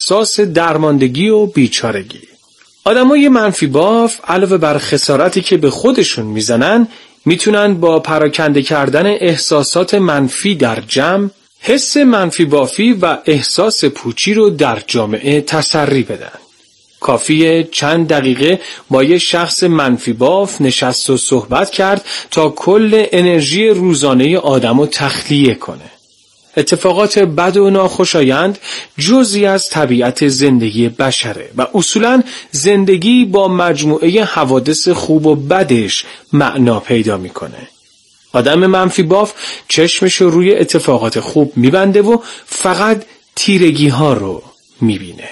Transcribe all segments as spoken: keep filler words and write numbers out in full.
احساس درماندگی و بیچارگی. آدمای منفی باف علاوه بر خسارتی که به خودشون میزنن، میتونن با پراکنده کردن احساسات منفی در جمع، حس منفی بافی و احساس پوچی رو در جامعه تسری بدن. کافیه چند دقیقه با یه شخص منفی باف نشست و صحبت کرد تا کل انرژی روزانه آدمو تخلیه کنه. اتفاقات بد و ناخوشایند جزئی از طبیعت زندگی بشره و اصولاً زندگی با مجموعه حوادث خوب و بدش معنا پیدا میکنه. آدم منفی باف چشمشو روی اتفاقات خوب میبنده و فقط تیرگی ها رو میبینه.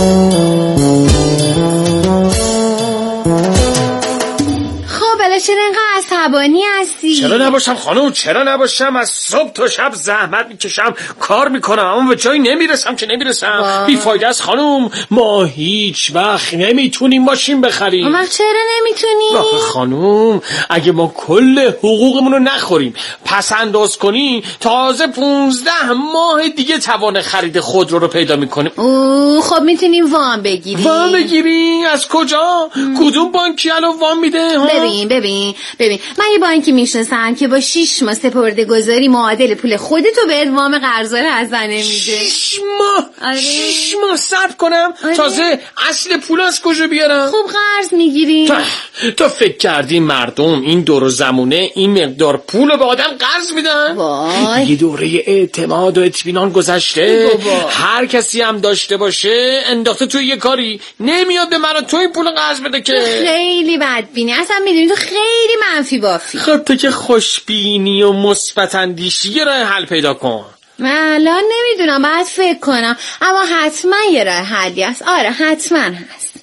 چرا اینقدر عصبانی هستی؟ چرا نباشم خانم، چرا نباشم؟ از صبح تا شب زحمت میکشم، کار میکنم، اما به جایی نمیرسم که نمیرسم. بیفایده است خانم، ما هیچ وقت نمیتونیم ماشین بخریم. اما چرا نمیتونیم؟ آخه خانم، اگه ما کل حقوقمون رو نخوریم پس انداز کنیم، تازه پونزده ماه دیگه توان خرید خودرو رو پیدا میکنیم. اوه خب میتونیم وام بگیریم. وام بگیریم؟ از کجا؟ ام. کدوم بانکی الان وام میده؟ ها؟ ببین ببین ببین من یه بانکی میشناسم که با شیش ماه سپرده گذاری معادل پول خودتو بهت وام قرضا رو هزینه میده. شیش ماه؟ آره. شیش ماه صبر کنم؟ آره. تازه اصل پول از کجا بیارم؟ خب قرض میگیریم. تو, تو فکر کردی مردم این دور و زمونه این مقدار پول به آدم قرض میدن؟ وای یه دوره اعتماد و اطمینان گذشته. هر کسی هم داشته باشه انداخته توی یه کاری، نمیاد به من تو این پول قرض بده که. خیلی بدبینی، اصلا میدونی تو خیلی منفی بافی. خب تو که خوشبینی و مثبت اندیشی یه راه حل پیدا کن. من الان نمیدونم، باید فکر کنم، اما حتما یه راه حلی هست. آره حتما هست.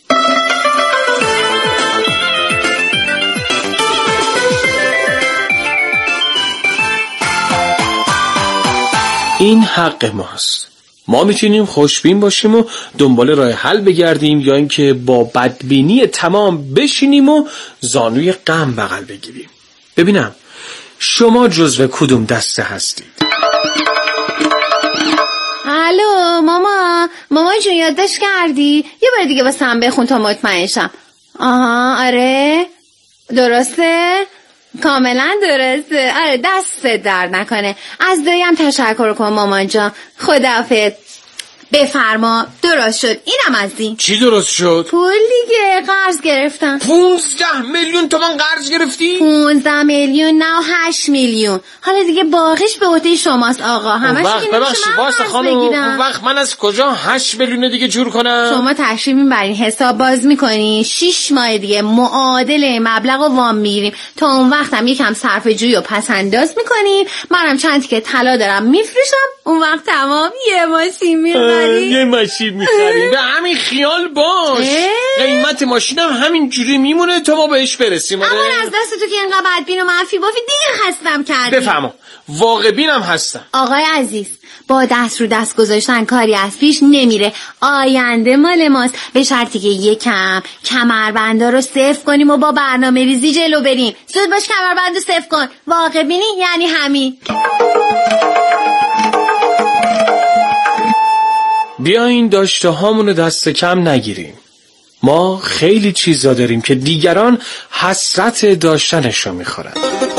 این حق ماست. ما میتونیم خوشبین باشیم و دنبال راه حل بگردیم، یا اینکه با بدبینی تمام بشینیم و زانوی غم بغل بگیریم. ببینم شما جزو کدوم دسته هستید؟ الو ماما، ماما جون یادداشت کردی؟ یه بار دیگه واسم بخون تا مطمئن شم. آها آره درسته؟ کاملا درسته. آره دست درد نکنه. از دایم تشکر کن مامان جان. خداحافظ. بفرما. درست شد. اینم از این. چی درست شد؟ پول دیگه، قرض گرفتم. پونزده میلیون تومان قرض گرفتی؟ پونزده میلیون نه هشت میلیون. حالا دیگه باقیش به عهده شماست آقا. همش وقت ببخشید واسه خانم، اون وقت من از کجا هشت میلیون دیگه جور کنم؟ شما تشریف میبرین حساب باز میکنین، شش ماه دیگه معادل مبلغ و وام میگیریم. تا اون وقت هم یکم صرفه جویی و پس انداز میکنیم. منم چند تیکه طلا دارم میفروشم. اون وقت تمام یه ماشین میخریم. یه ماشین میخریم. به همین خیال باش. قیمت ماشینم همین جوری میمونه تا ما بهش برسیم. اما از دست تو که اینقدر بدبین و منفی بافی دیگه خستم کردی. بفهمم واقع بینم هستم. آقای عزیز با دست رو دست گذاشتن کاری از پیش نمیره. آینده مال ماست، به شرطی که یکم کمربندا رو صفر کنیم و با برنامه ریزی جلو بریم. زود باش کمربندو صفر کن. واقع بینی یعنی همین. بیاین داشته هامونو دست کم نگیریم. ما خیلی چیزا داریم که دیگران حسرت داشتنشو میخورن.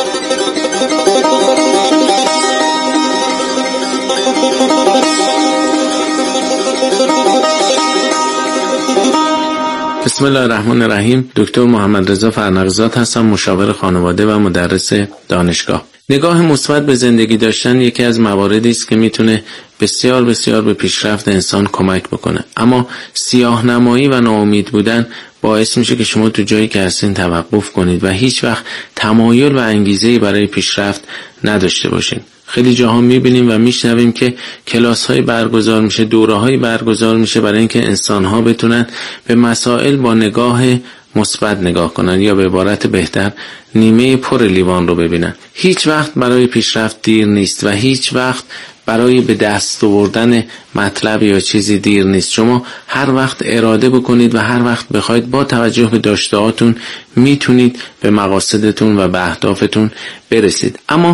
بسم الله الرحمن الرحیم. دکتر محمد رضا فرنق‌زاد هستم، مشاور خانواده و مدرس دانشگاه. نگاه مثبت به زندگی داشتن یکی از مواردی است که میتونه بسیار بسیار به پیشرفت انسان کمک بکنه، اما سیاه‌نمایی و ناامید بودن باعث میشه که شما تو جایی که هستین توقف کنید و هیچ وقت تمایل و انگیزه‌ای برای پیشرفت نداشته باشین. خیلی جاها میبینیم و میشنویم که کلاس‌های برگزار میشه، دوره‌های برگزار میشه برای اینکه انسان‌ها بتونن به مسائل با نگاه مثبت نگاه کنن، یا به عبارت بهتر نیمه پر لیوان رو ببینن. هیچ وقت برای پیشرفت دیر نیست و هیچ وقت برای به دست آوردن مطلب یا چیزی دیر نیست. شما هر وقت اراده بکنید و هر وقت بخواید با توجه به داشته‌هاتون میتونید به مقاصدتون و به اهدافتون برسید. اما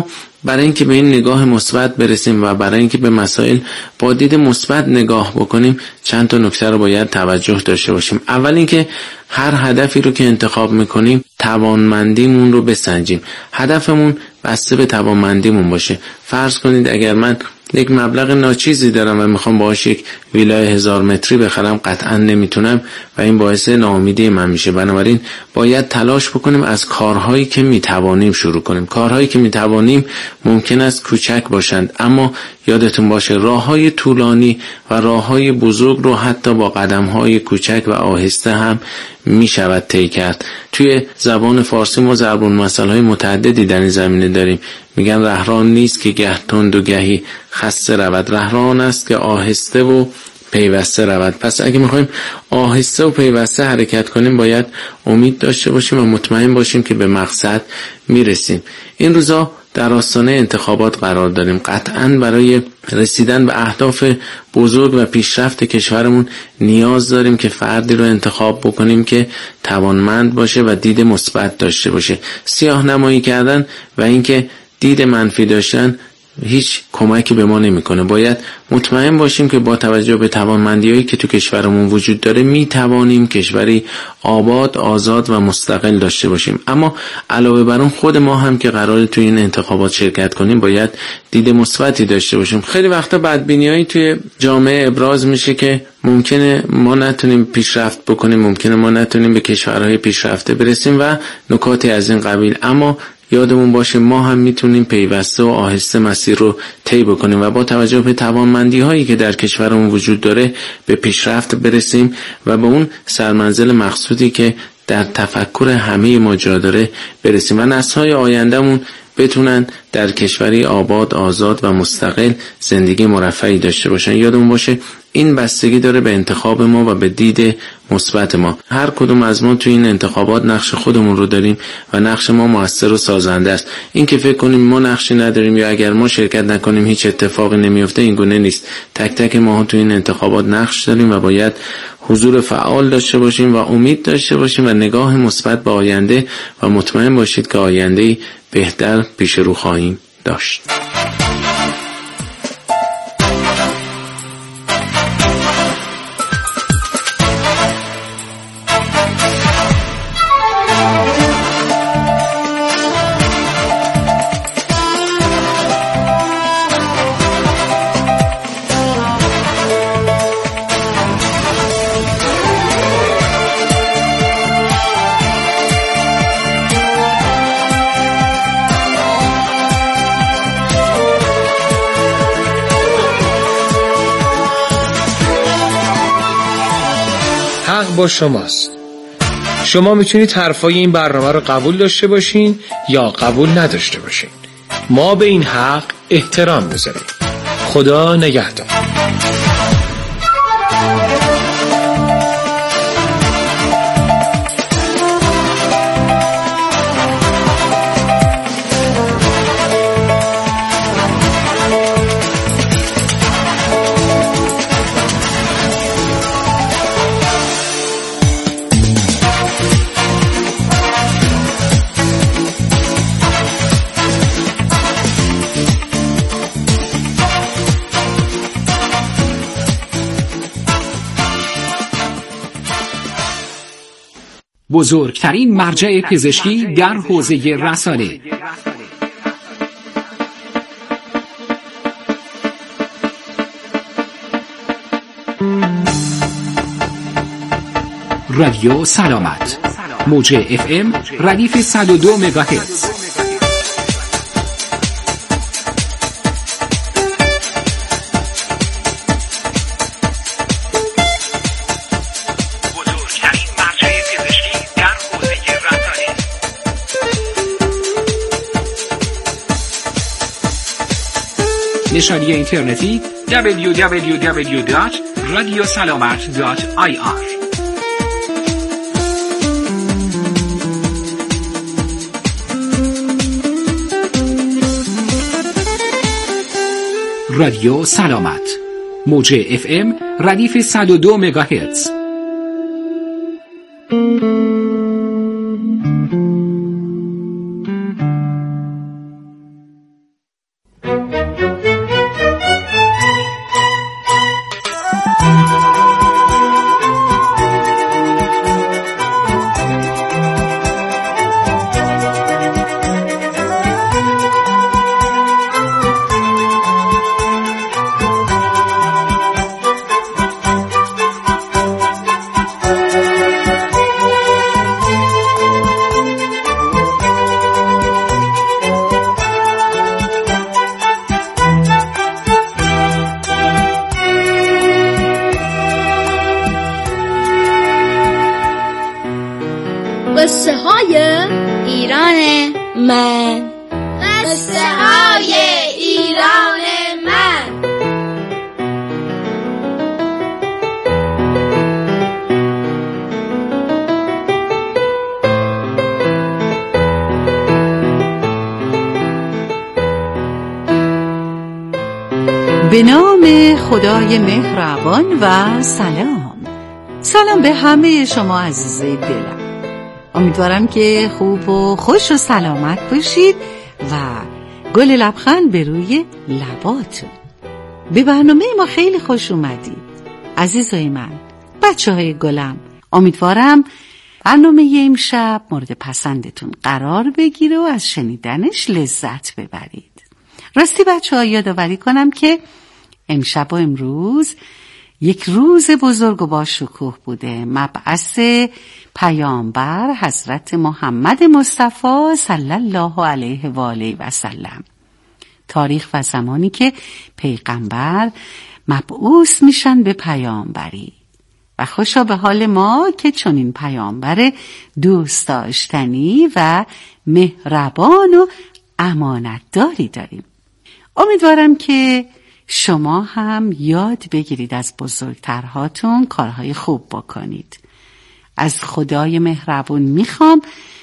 برای اینکه به این نگاه مثبت برسیم و برای اینکه به مسائل با دید مثبت نگاه بکنیم چند تا نکته رو باید توجه داشته باشیم. اول اینکه هر هدفی رو که انتخاب میکنیم توانمندیمون رو بسنجیم. هدفمون بسته به توانمندیمون باشه. فرض کنید اگر من یک مبلغ ناچیزی دارم و میخوام باهاش یک ویلای هزار متری بخرم، قطعا نمیتونم و این باعث ناامیدی من میشه. بنابراین باید تلاش بکنیم از کارهایی که میتوانیم شروع کنیم. کارهایی که میتوانیم ممکن است کوچک باشند، اما یادتون باشه راههای طولانی و راههای بزرگ رو حتی با قدمهای کوچک و آهسته هم میشود طی کرد. توی زبان فارسی ما ضرب المثل‌های متعددی در این زمینه داریم. میگن رهران نیست که گه تند و گهی خسته رود، رهران است که آهسته و پیوسته رود. پس اگه میخوایم آهسته و پیوسته حرکت کنیم باید امید داشته باشیم و مطمئن باشیم که به مقصد میرسیم. این روزا در آستانه انتخابات قرار داریم. قطعاً برای رسیدن به اهداف بزرگ و پیشرفت کشورمون نیاز داریم که فردی رو انتخاب بکنیم که توانمند باشه و دید مثبت داشته باشه. سیاه نمایی کردن و اینکه دید منفی داشتن هیچ کمکی به ما نمیکنه. باید مطمئن باشیم که با توجه به توانمندی‌هایی که تو کشورمون وجود داره می توانیم کشوری آباد، آزاد و مستقل داشته باشیم. اما علاوه بر اون خود ما هم که قراره تو این انتخابات شرکت کنیم باید دید مثبتی داشته باشیم. خیلی وقتا بدبینی‌هایی توی جامعه ابراز میشه که ممکنه ما نتونیم پیشرفت بکنیم، ممکنه ما نتونیم به کشورهای پیشرفته برسیم و نکاتی از این قبیل. اما یادمون باشه ما هم میتونیم پیوسته و آهسته مسیر رو طی بکنیم و با توجه به توانمندی هایی که در کشورمون وجود داره به پیشرفت برسیم و به اون سرمنزل مقصودی که در تفکر همه ما جا داره برسیم و نسل‌های آیندهمون بتونن در کشوری آباد، آزاد و مستقل زندگی مرفهی داشته باشن. یادمون باشه این بستگی داره به انتخاب ما و به دید مثبت ما. هر کدوم از ما تو این انتخابات نقش خودمون رو داریم و نقش ما موثر و سازنده است. این که فکر کنیم ما نقشی نداریم یا اگر ما شرکت نکنیم هیچ اتفاقی نمیفته، این گونه نیست. تک تک ما تو این انتخابات نقش داریم و باید حضور فعال داشته باشیم و امید داشته باشیم و نگاه مثبت به آینده و مطمئن باشید که آینده‌ای بهتر پیش رو خواهیم داشت. حق با شماست. شما میتونید حرفای این برنامه رو قبول داشته باشین یا قبول نداشته باشین. ما به این حق احترام بذاریم. خدا نگهدار. بزرگترین مرجع پزشکی در حوزه رسانه. رادیو سلامت، موج اف ام ردیف صد و دو مگاهرتز. نشانی اینترنتی دبلیو دبلیو دبلیو دات رادیو سلامت دات آی آر. رادیو سلامت، موج اف ام ردیف صد و دو مگاهرتز. قصه های ایران من. قصه های ایران من. به نام خدای مهربان و سلام. سلام به همه شما عزیزای دلم. امیدوارم که خوب و خوش و سلامت باشید و گل لبخند به روی لباتون. به برنامه ما خیلی خوش اومدید عزیزای من، بچه های گلم. امیدوارم برنامه امشب مورد پسندتون قرار بگیره و از شنیدنش لذت ببرید. راستی بچه ها یادآوری کنم که امشب و امروز یک روز بزرگ و با شکوه بوده، مبعث پیامبر حضرت محمد مصطفی صلی الله علیه و آله و سلم. تاریخ و زمانی که پیغمبر مبعوث میشن به پیامبری و خوشا به حال ما که چنین پیامبر دوست داشتنی و مهربان و امانتداری داریم. امیدوارم که شما هم یاد بگیرید از بزرگترهاتون کارهای خوب بکنید. از خدای مهربون میخوام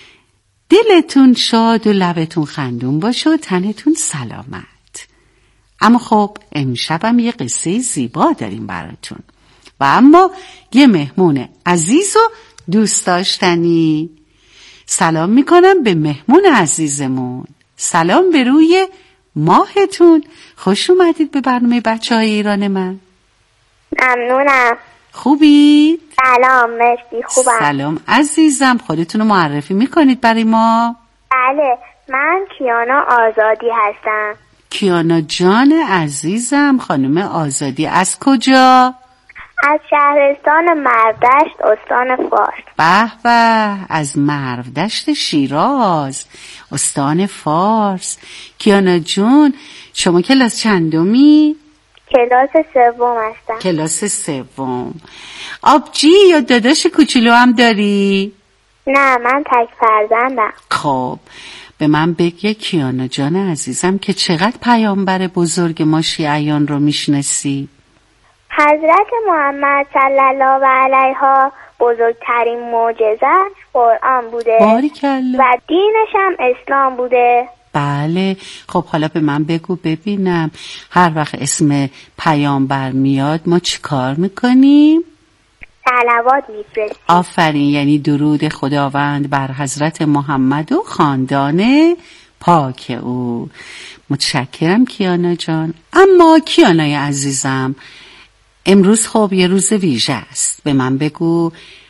دلتون شاد و لبتون خندون باشه و تنتون سلامت. اما خب امشبم یه قصه زیبا داریم براتون و اما یه مهمون عزیز و دوست داشتنی. سلام میکنم به مهمون عزیزمون. سلام به روی ماهتون. خوش اومدید به برنامه بچه های ایران من. ممنونم. خوبید؟ سلام، مرسی، خوبم. سلام عزیزم، خودتون رو معرفی میکنید برای ما؟ بله، من کیانا آزادی هستم. کیانا جان عزیزم، خانم آزادی از کجا؟ از شهرستان مروردشت، استان فارس. به به، از مروردشت شیراز، استان فارس. کیانا جون، شما کلاس چندمی؟ کلاس سوم هستم. کلاس سوم. آبجی یا داداش کوچولو هم داری؟ نه، من تک فرزندم. خب به من بگه کیانا جان عزیزم که چقدر پیامبر بزرگ ما شیعیان رو میشناسی؟ حضرت محمد صلی الله علیه بزرگترین معجزه‌اش قرآن بوده. باریکلا. و دینش هم اسلام بوده. بله. خب حالا به من بگو ببینم، هر وقت اسم پیامبر میاد ما چی کار میکنیم؟ صلوات میفرستیم. آفرین، یعنی درود خداوند بر حضرت محمد و خاندان پاک او. متشکرم کیانا جان. اما کیانای عزیزم، امروز خب یه روز ویژه است. به من بگو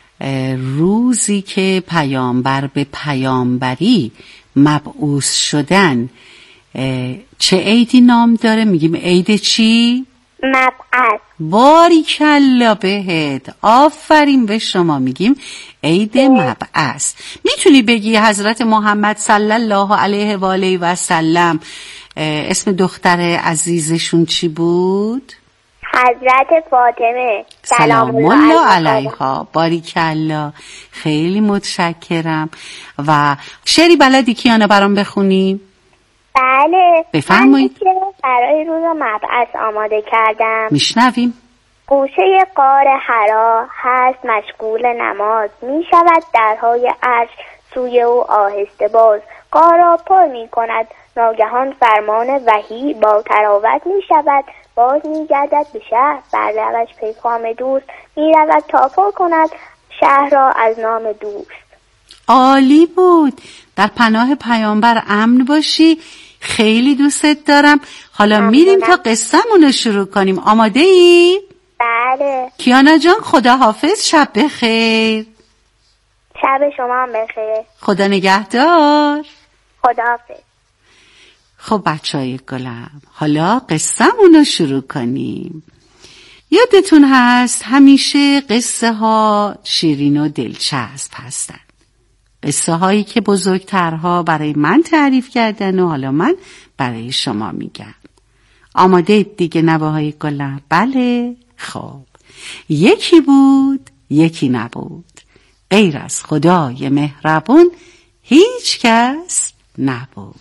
روزی که پیامبر به پیامبری مبعوث شدن چه عیدی نام داره؟ میگیم عید چی؟ مبعث. باریکلا بهت، آفرین به شما، میگیم عید مبعث. میتونی بگی حضرت محمد صلی الله علیه و آله و سلم اسم دختر عزیزشون چی بود؟ حضرت فاطمه سلام الله علیها. باریکلا، خیلی متشکرم. و شعری بلدی کیانا برام بخونی؟ بله، بفرمایید. من که برای روز مبعث آماده کردم. میشنویم. گوشه غار حرا هست مشغول نماز، می شود درهای عرش سوی او آهسته باز. غار را پر می کند ناگهان فرمان وحی، با تراوت می شود باز می گردد به شهر، بر لبش پیغام دوست، می رود تا پر کند شهر را از نام دوست. عالی بود. در پناه پیامبر امن باشی. خیلی دوستت دارم. حالا میریم تا قصه‌مون رو شروع کنیم. آماده ای؟ بله. کیانا جان خداحافظ، شب بخیر. شب شما هم بخیر. خدا نگهدار. خداحافظ. خب بچه های گلم، حالا قصه‌مون رو شروع کنیم. یادتون هست همیشه قصه ها شیرین و دلچسب هستن. قصه هایی که بزرگترها برای من تعریف کردن و حالا من برای شما میگم. آماده دیگه نواهای گلم؟ بله؟ خب، یکی بود یکی نبود. غیر از خدای مهربون هیچ کس نبود.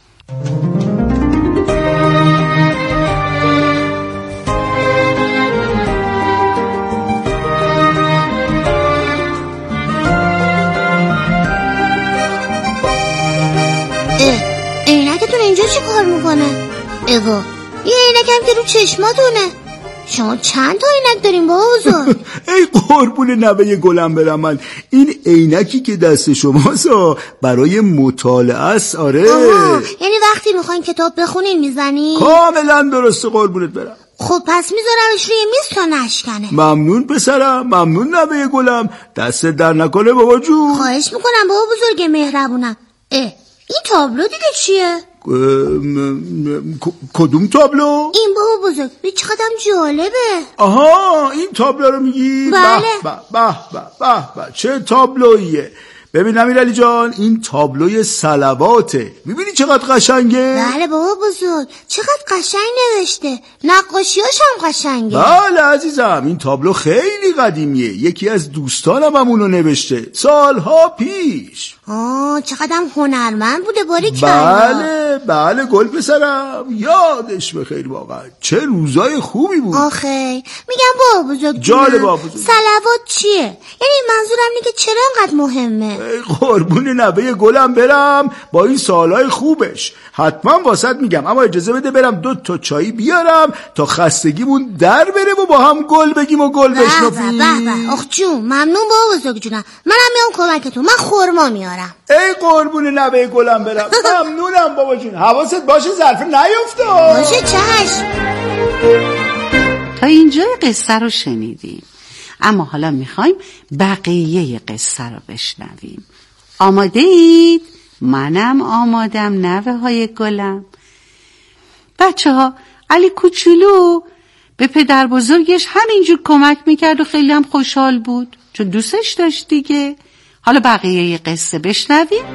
عینکتون اینجا چی کار میکنه؟ ایوا یه عینکم که رو چشماتونه. شما چند تا عینک داریم بابا بزرگ؟ ای قربون نوه گلم برم من، این عینکی که دست شماست برای مطالعه است. آره آها، یعنی وقتی میخواین کتاب بخونین میزنی؟ کاملا درسته قربونت برم. خب پس میذارمش روی میز تا نشکنه. ممنون پسرم، ممنون نوه گلم، دست در نکنه بابا جون. خواهش میکنم بابا بزرگ مهربونم. اه این تابلو دیگه چیه؟ کدوم تابلو؟ این بابا بزرگ به چقدر جالبه. آها این تابلو رو میگی؟ بله. به به به به به چه تابلویه. ببین امیرعلی جان، این تابلوی صلواته. میبینی چقدر قشنگه؟ بله بابا بزرگ، چقدر قشنگ نوشته، نقاشیاش هم قشنگه. بله عزیزم، این تابلو خیلی قدیمیه، یکی از دوستانم هم اونو نوشته سالها پیش. آه چقدر هنرمند بوده باریکلا. بله بله گل پسرم، یادش بخیر، واقعا چه روزای خوبی بود. آخه میگم بابا بزرگ جالب بابا بزرگ، صلوات چیه؟ یعنی منظورم اینه که چرا انقدر مهمه؟ ای قربون نوه گلم برم با این سالای خوبش حتما واسط میگم، اما اجازه بده برم دو تا چایی بیارم تا خستگیمون در بره و با هم گل بگیم و گل بشنفیم. به به آخ جون، ممنون بابا بزرگ جونم، منم میام کمکتون، من خرما میارم. ای قربون نوه گلم برم. ممنونم بابا جون، حواست باشه ظرف نیفته. باشه چشم. تا اینجای قصه رو شنیدیم، اما حالا میخوایم بقیه قصه رو بشنویم. آماده اید؟ منم آمادم نوه های گلم. بچه ها، علی کوچولو به پدر بزرگش همینجور کمک میکرد و خیلی هم خوشحال بود چون دوستش داشت دیگه. حالا بقیه قصه بشنویم.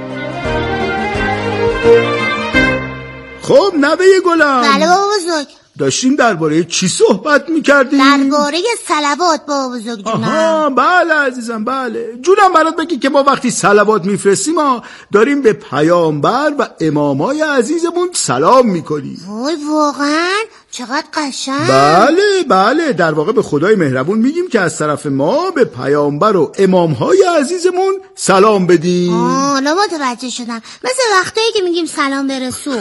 خب نوه گلم. بله بابا بزرگ. داشتیم درباره چی صحبت میکردیم؟ درباره صلوات بابا بزرگ جونم. آها بله عزیزم، بله جونم برات بگی که ما وقتی صلوات میفرستیم ما داریم به پیامبر و امامای عزیزمون سلام میکنیم. وای واقعا چقدر قشنگ. بله بله، در واقع به خدای مهربون میگیم که از طرف ما به پیامبر و امامهای عزیزمون سلام بدیم. آه حالا متوجه شدم، مثل وقتایی که میگیم سلام به رسول.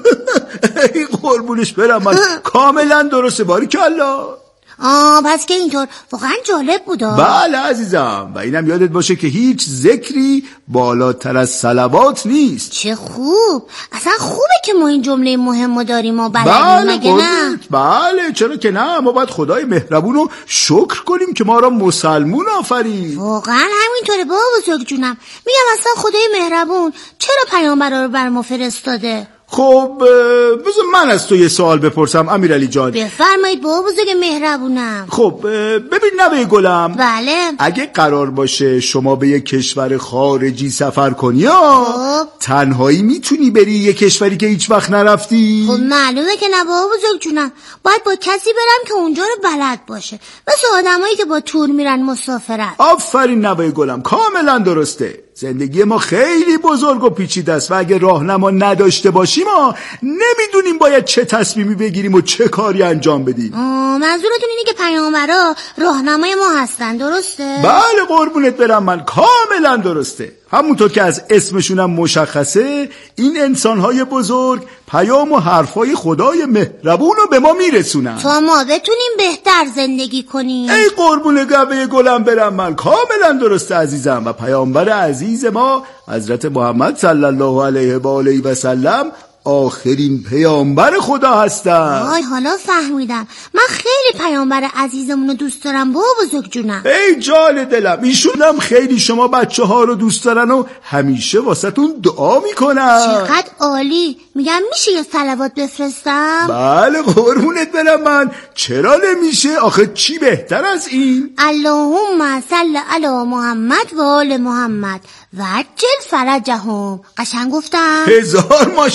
ای قربونش برم من، کاملا درسته باریکلا. آه پس که اینطور واقعا جالب بودا. بله عزیزم، و اینم یادت باشه که هیچ ذکری بالاتر از صلوات نیست. چه خوب، اصلا خوبه که ما این جمله مهمو داریم و بلدیم. بله مگه نه؟ بله چرا که نه، ما باید خدای مهربون رو شکر کنیم که ما را مسلمون آفرید. واقعا همینطوره بابا بزرگ جونم. میگم اصلا خدای مهربون چرا پیامبرا رو بر ما فرستاده؟ خب بذار من از تو یه سوال بپرسم امیرعلی جان. بفرمایید بابا بزرگ مهربونم. خب ببین نوه گلم، بله اگه قرار باشه شما به یه کشور خارجی سفر کنی ها، خب تنهایی میتونی بری یه کشوری که هیچ وقت نرفتی؟ خب معلومه که نه بابا بزرگ جونم، باید با کسی برم که اونجا رو بلد باشه، مثل آدمایی که با تور میرن مسافرت. آفرین نوه گلم، کاملا درسته. زندگی ما خیلی بزرگ و پیچیده است و اگه راهنما نداشته باشیم ما نمیدونیم باید چه تصمیمی بگیریم و چه کاری انجام بدیم. آه منظورتون اینه که پیامبرا راهنمای ما هستن، درسته؟ بله قربونت برم من، کاملا درسته. همونطور که از اسمشون هم مشخصه، این انسانهای بزرگ پیام و حرفای خدای مهربون رو به ما میرسونن تا ما بتونیم بهتر زندگی کنیم. ای قربون گوه گلم برم من، کاملا درسته عزیزم. و پیامبر عزیز ما حضرت محمد صلی الله علیه و آله و سلم آخرین پیامبر خدا هستن. آی حالا فهمیدم، من خیلی پیامبر عزیزمون رو دوست دارم بابا بزرگ جونم. ای جال دلم، ایشون هم خیلی شما بچه ها رو دوست دارن و همیشه واسه تون دعا میکنن. چقدر عالی. میگم میشه یه صلوات بفرستم؟ بله قربونت برم من، چرا نمیشه؟ آخه چی بهتر از این؟ اللهم صل علی محمد و آل محمد و عجل فرجهم. قشنگ گفتم؟ هزار ماشاءالله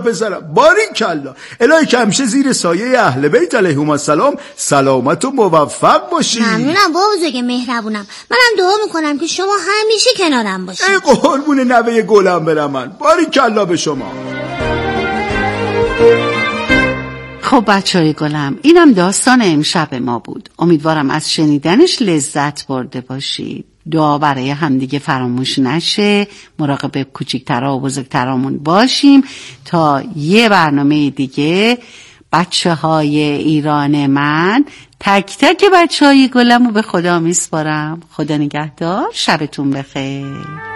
پسرم، باریکلا. الهی که همیشه زیر سایه اهل بیت علیهم السلام سلامت و موفق باشی. ممنونم بابا بزرگ مهربونم. منم دعا میکنم که شما همیشه کنارم باشی. ای قربون نوه گلم برم من. باریکلا به شما. خب بچه های گلم، اینم داستان امشب ما بود. امیدوارم از شنیدنش لذت برده باشید. دعا برای همدیگه فراموش نشه. مراقب کوچیک‌ترا و بزرگترامون باشیم تا یه برنامه دیگه. بچه های ایران من، تک تک بچه های گلم رو به خدا میسپارم. خدا نگهدار، شبتون بخیر.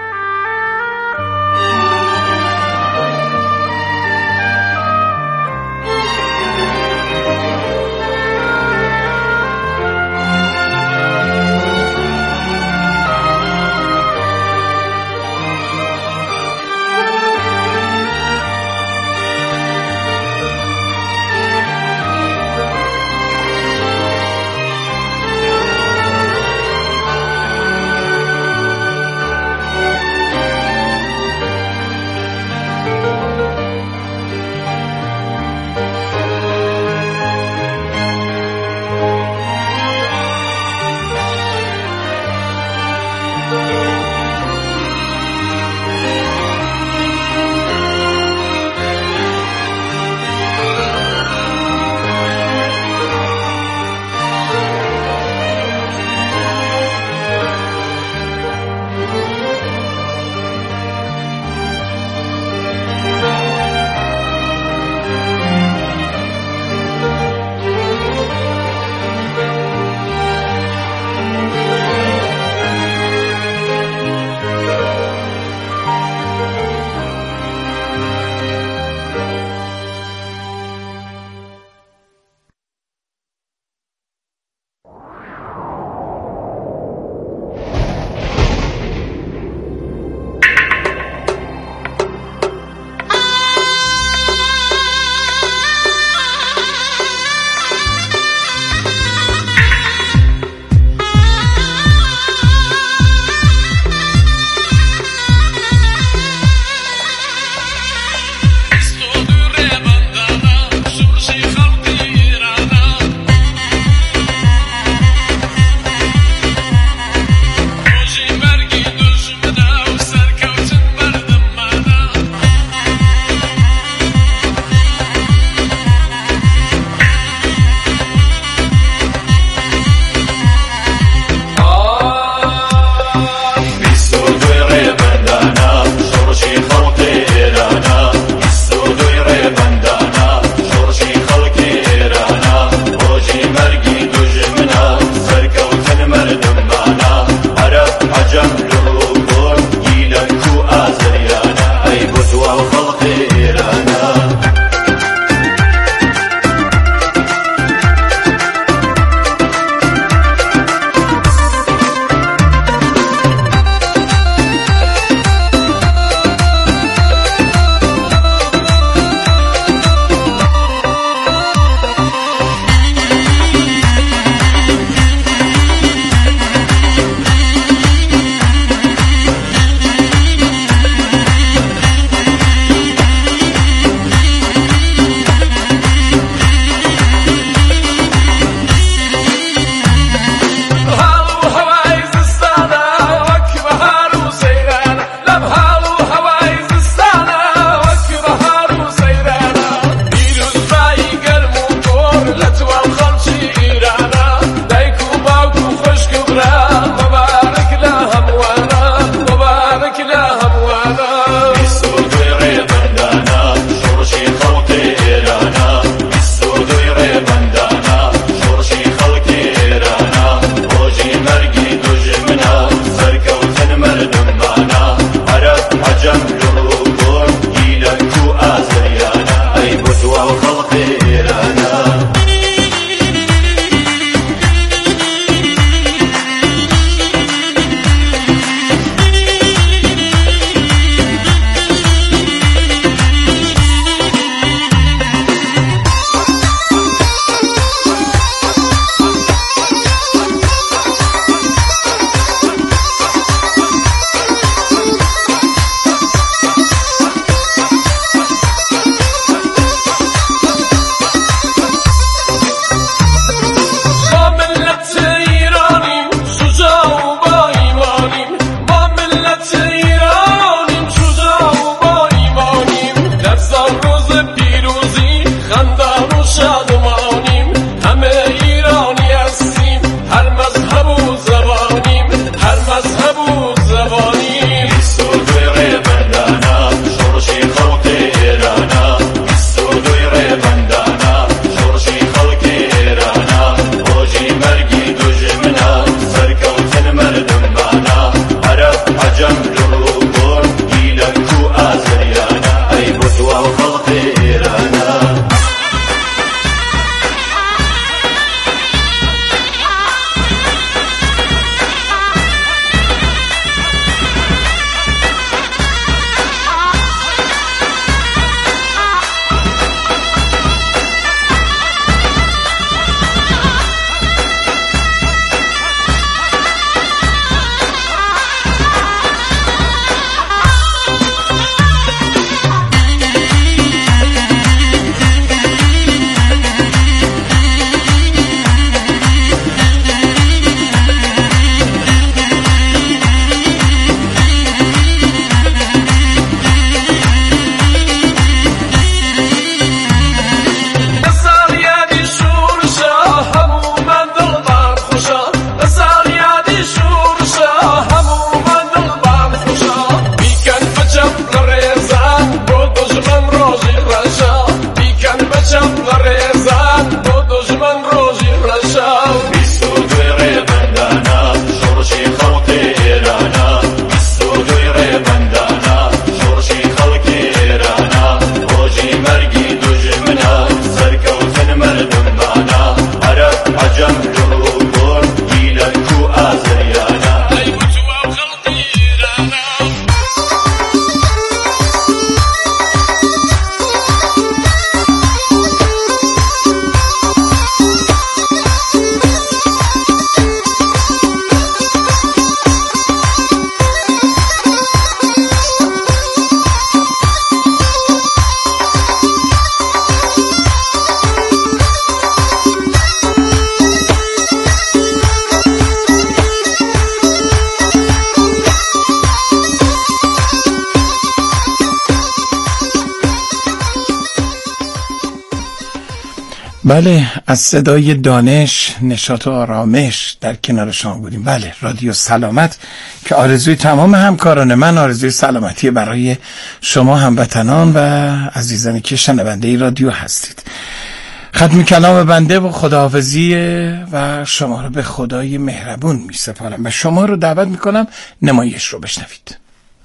بله، از صدای دانش، نشاط و آرامش در کنار شما بودیم. بله، رادیو سلامت که آرزوی تمام همکاران من، آرزوی سلامتی برای شما هموطنان و عزیزانی که شنونده رادیو هستید. ختم کلام بنده و خداحافظی و شما رو به خدای مهربون می سپارم و شما رو دعوت می کنم نمایش رو بشنوید.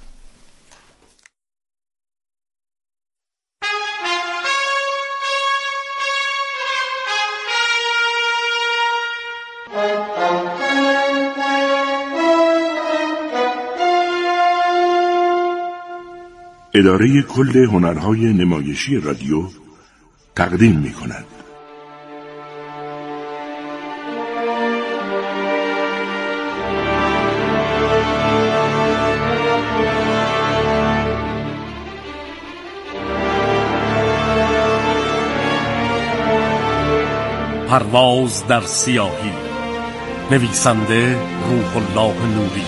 اداره کل هنرهای نمایشی رادیو تقدیم می کند. پرواز در سیاهی، نویسنده روح الله نوری.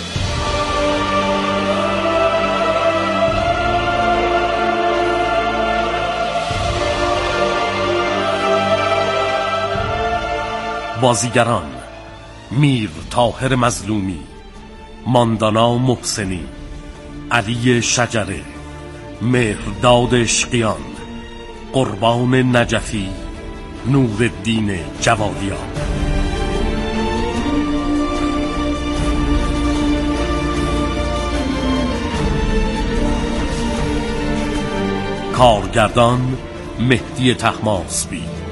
بازیگران: میر طاهر مظلومی، ماندانا محسنی، علی شجره، مهرداد اشقیان، قربان نجفی، نورالدین جوادیان. کارگردان: مهدی طهماسبی.